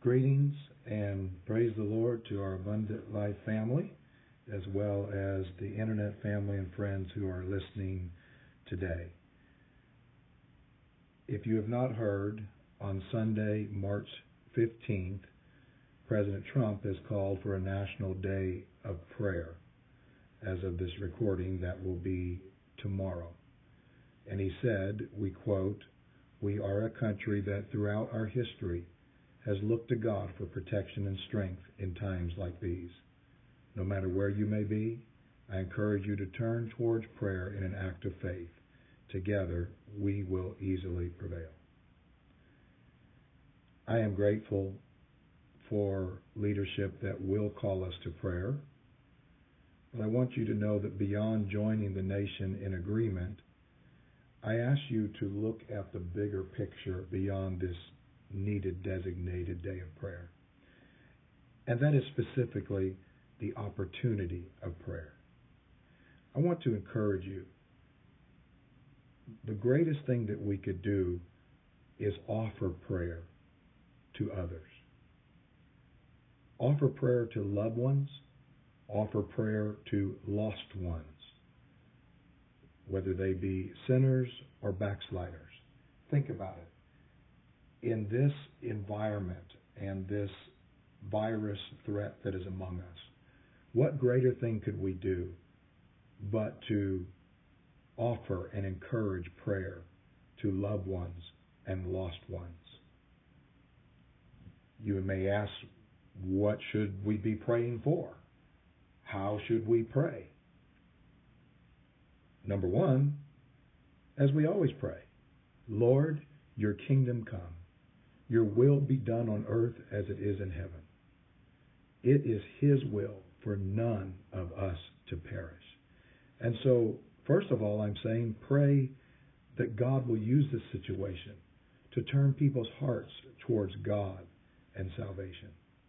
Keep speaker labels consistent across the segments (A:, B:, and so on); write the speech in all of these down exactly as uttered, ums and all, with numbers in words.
A: Greetings and praise the Lord to our Abundant Life family, as well as the internet family and friends who are listening today. If you have not heard, on Sunday, March fifteenth, President Trump has called for a national day of prayer. As of this recording, that will be tomorrow. And he said, we quote, "We are a country that throughout our history has looked to God for protection and strength in times like these. No matter where you may be, I encourage you to turn towards prayer in an act of faith. Together, we will easily prevail." I am grateful for leadership that will call us to prayer, but I want you to know that beyond joining the nation in agreement, I ask you to look at the bigger picture beyond this needed designated day of prayer. And that is specifically the opportunity of prayer. I want to encourage you. The greatest thing that we could do is offer prayer to others. Offer prayer to loved ones. Offer prayer to lost ones, whether they be sinners or backsliders. Think about it. In this environment and this virus threat that is among us, what greater thing could we do but to offer and encourage prayer to loved ones and lost ones? You may ask, what should we be praying for? How should we pray? Number one, as we always pray, Lord, your kingdom come. Your will be done on earth as it is in heaven. It is his will for none of us to perish. And so, first of all, I'm saying pray that God will use this situation to turn people's hearts towards God and salvation.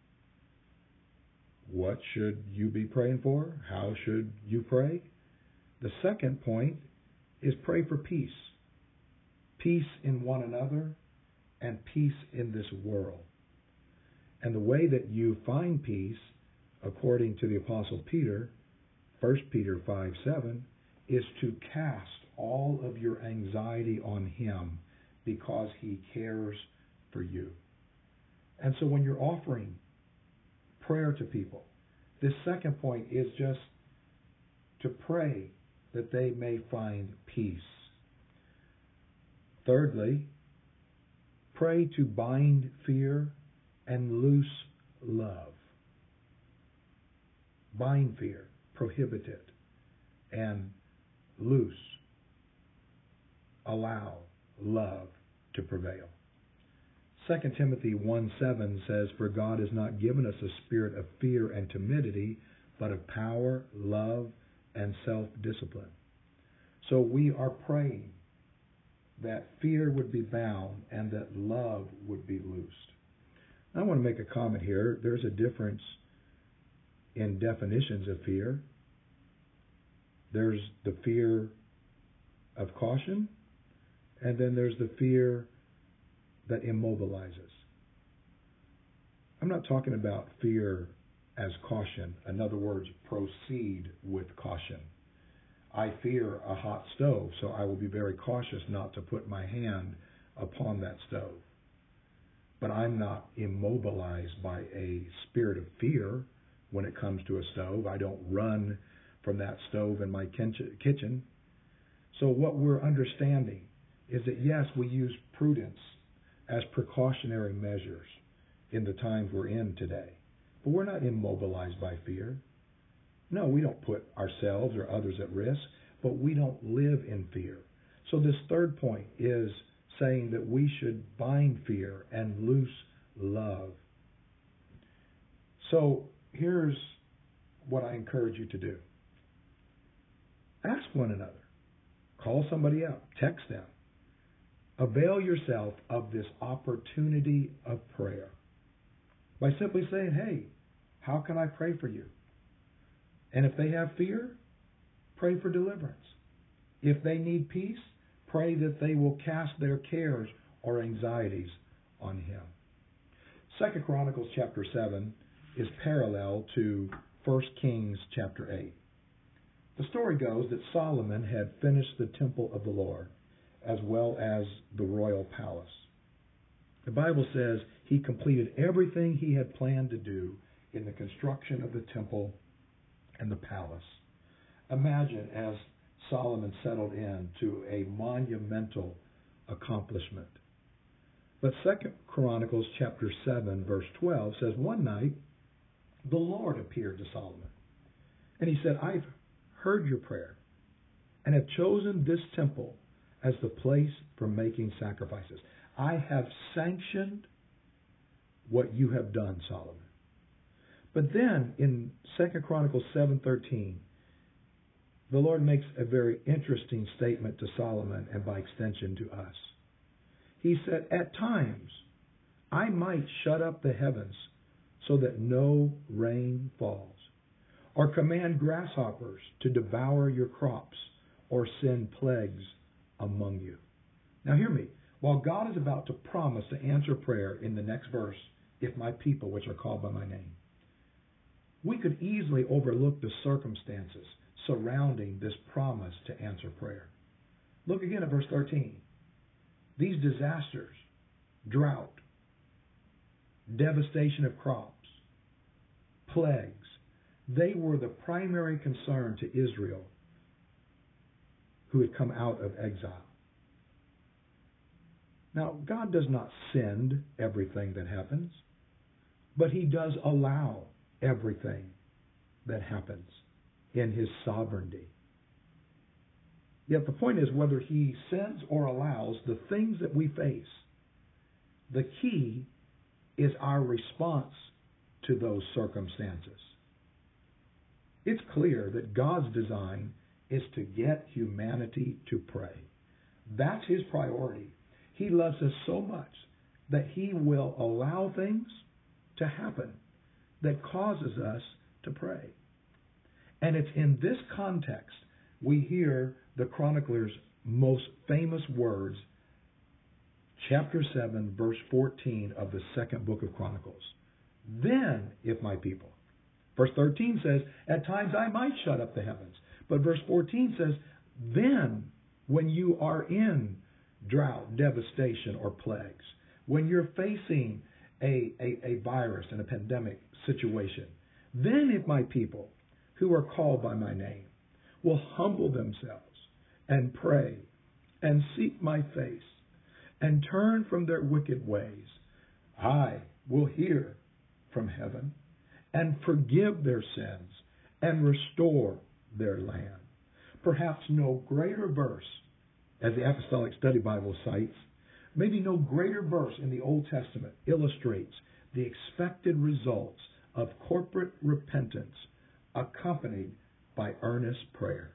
A: What should you be praying for? How should you pray? The second point is pray for peace. Peace in one another and peace in this world. And the way that you find peace, according to the Apostle Peter, First Peter five seven, is to cast all of your anxiety on him because he cares for you. And so when you're offering prayer to people, this second point is just to pray that they may find peace. Thirdly, pray to bind fear and loose love. Bind fear, prohibit it, and loose, allow love to prevail. Second Timothy one seven says, "For God has not given us a spirit of fear and timidity, but of power, love, and self-discipline." So we are praying that fear would be bound and that love would be loosed. I want to make a comment here. There's a difference in definitions of fear. There's the fear of caution, and then there's the fear that immobilizes. I'm not talking about fear as caution. In other words, proceed with caution. I fear a hot stove, so I will be very cautious not to put my hand upon that stove. But I'm not immobilized by a spirit of fear when it comes to a stove. I don't run from that stove in my kitchen. So what we're understanding is that, yes, we use prudence as precautionary measures in the times we're in today. But we're not immobilized by fear. No, we don't put ourselves or others at risk, but we don't live in fear. So this third point is saying that we should bind fear and loose love. So here's what I encourage you to do. Ask one another. Call somebody up. Text them. Avail yourself of this opportunity of prayer by simply saying, "Hey, how can I pray for you?" And if they have fear, pray for deliverance. If they need peace, pray that they will cast their cares or anxieties on him. Second Chronicles chapter seven is parallel to First Kings chapter eight. The story goes that Solomon had finished the temple of the Lord as well as the royal palace. The Bible says he completed everything he had planned to do in the construction of the temple and the palace. Imagine as Solomon settled in to a monumental accomplishment. But Second Chronicles chapter seven verse twelve says, one night the Lord appeared to Solomon, and he said, I've heard your prayer and have chosen this temple as the place for making sacrifices. I have sanctioned what you have done, Solomon. But then in Second Chronicles seven thirteen, the Lord makes a very interesting statement to Solomon and by extension to us. He said, at times I might shut up the heavens so that no rain falls, or command grasshoppers to devour your crops, or send plagues among you. Now hear me. While God is about to promise to answer prayer in the next verse, if my people, which are called by my name, we could easily overlook the circumstances surrounding this promise to answer prayer. Look again at verse thirteen. These disasters, drought, devastation of crops, plagues, they were the primary concern to Israel who had come out of exile. Now, God does not send everything that happens, but He does allow everything that happens in His sovereignty. Yet the point is whether He sends or allows the things that we face, the key is our response to those circumstances. It's clear that God's design is to get humanity to pray. That's His priority. He loves us so much that He will allow things to happen that causes us to pray. And it's in this context we hear the chronicler's most famous words, chapter seven, verse fourteen of the second book of Chronicles. Then, if my people. Verse thirteen says, at times I might shut up the heavens. But verse fourteen says, then, when you are in drought, devastation, or plagues, when you're facing a, a, a virus and a pandemic situation, then if my people who are called by my name will humble themselves and pray and seek my face and turn from their wicked ways, I will hear from heaven and forgive their sins and restore their land. Perhaps no greater verse, as the Apostolic Study Bible cites, maybe no greater verse in the Old Testament illustrates the expected results of corporate repentance accompanied by earnest prayer.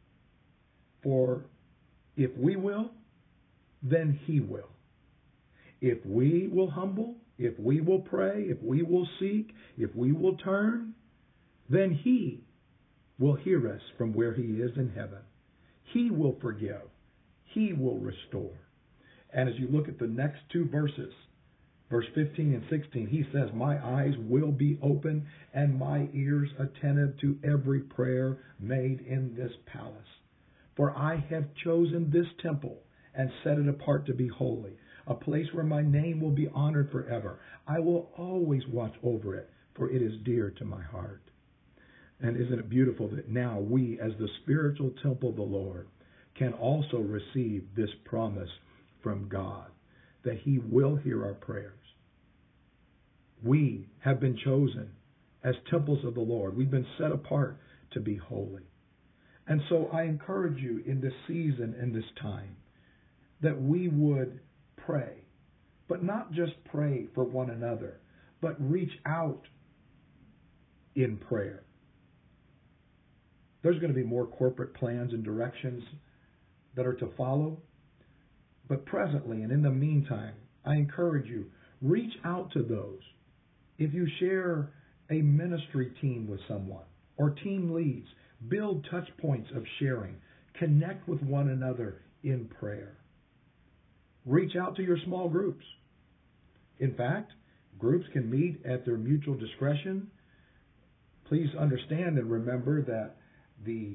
A: For if we will, then He will. If we will humble, if we will pray, if we will seek, if we will turn, then He will hear us from where He is in heaven. He will forgive. He will restore. And as you look at the next two verses, verse fifteen and sixteen, He says, my eyes will be open and my ears attentive to every prayer made in this palace. For I have chosen this temple and set it apart to be holy, a place where my name will be honored forever. I will always watch over it, for it is dear to my heart. And isn't it beautiful that now we, as the spiritual temple of the Lord, can also receive this promise from God, that He will hear our prayers. We have been chosen as temples of the Lord. We've been set apart to be holy. And so I encourage you in this season and this time that we would pray, but not just pray for one another, but reach out in prayer. There's going to be more corporate plans and directions that are to follow. But presently and in the meantime, I encourage you, reach out to those. If you share a ministry team with someone or team leads, build touch points of sharing. Connect with one another in prayer. Reach out to your small groups. In fact, Groups can meet at their mutual discretion. Please understand and remember that the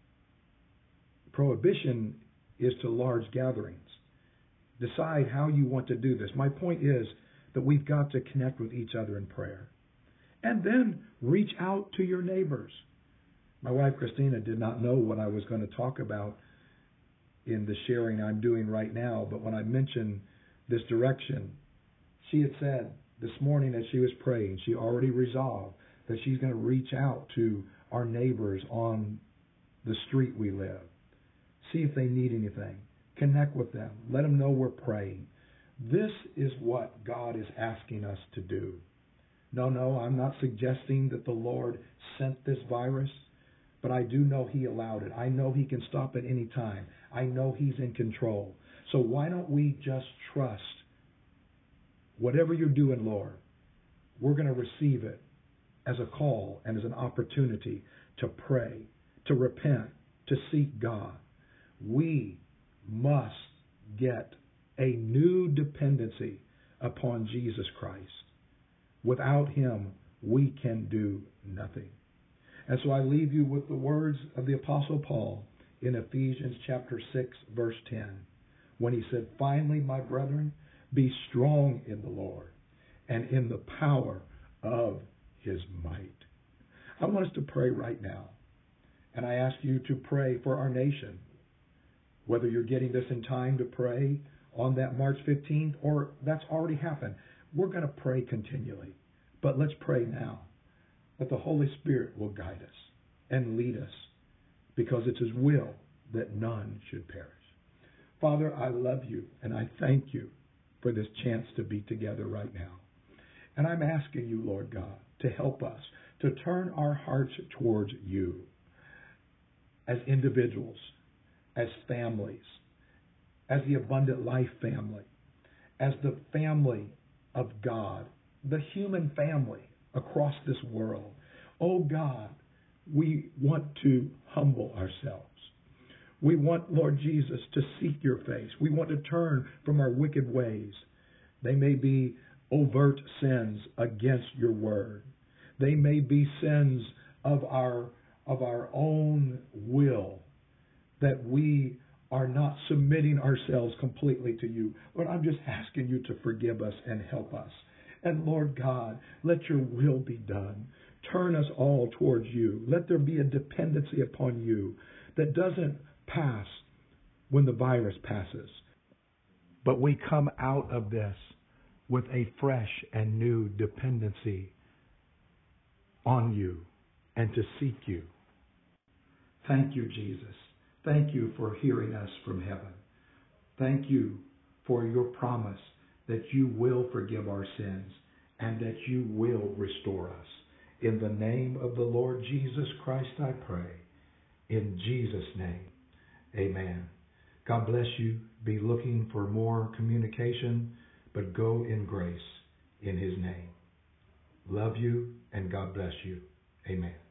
A: prohibition is to large gatherings. Decide how you want to do this. My point is that we've got to connect with each other in prayer. And then reach out to your neighbors. My wife Christina did not know what I was going to talk about in the sharing I'm doing right now, but when I mentioned this direction, she had said this morning as she was praying, she already resolved that she's going to reach out to our neighbors on the street we live. See if they need anything. Connect with them. Let them know we're praying. This is what God is asking us to do. No, no, I'm not suggesting that the Lord sent this virus, but I do know He allowed it. I know He can stop at any time. I know He's in control. So why don't we just trust whatever you're doing, Lord, we're going to receive it as a call and as an opportunity to pray, to repent, to seek God. We must get a new dependency upon Jesus Christ. Without Him, we can do nothing. And so I leave you with the words of the Apostle Paul in Ephesians chapter six, verse ten, when he said, "Finally, my brethren, be strong in the Lord and in the power of His might." I want us to pray right now. And I ask you to pray for our nation. Whether you're getting this in time to pray on that March fifteenth or that's already happened, we're going to pray continually. But let's pray now that the Holy Spirit will guide us and lead us, because it's His will that none should perish. Father, I love you and I thank you for this chance to be together right now. And I'm asking you, Lord God, to help us to turn our hearts towards you as individuals, as families, as the Abundant Life family, as the family of God, the human family across this world. Oh God, we want to humble ourselves. We want, Lord Jesus, to seek your face. We want to turn from our wicked ways. They may be overt sins against your word. They may be sins of our of our own will, that we are not submitting ourselves completely to you. Lord, I'm just asking you to forgive us and help us. And Lord God, let your will be done. Turn us all towards you. Let there be a dependency upon you that doesn't pass when the virus passes, but we come out of this with a fresh and new dependency on you and to seek you. Thank you, Jesus. Thank you for hearing us from heaven. Thank you for your promise that you will forgive our sins and that you will restore us. In the name of the Lord Jesus Christ, I pray. In Jesus' name, amen. God bless you. Be looking for more communication, but go in grace in His name. Love you, and God bless you. Amen.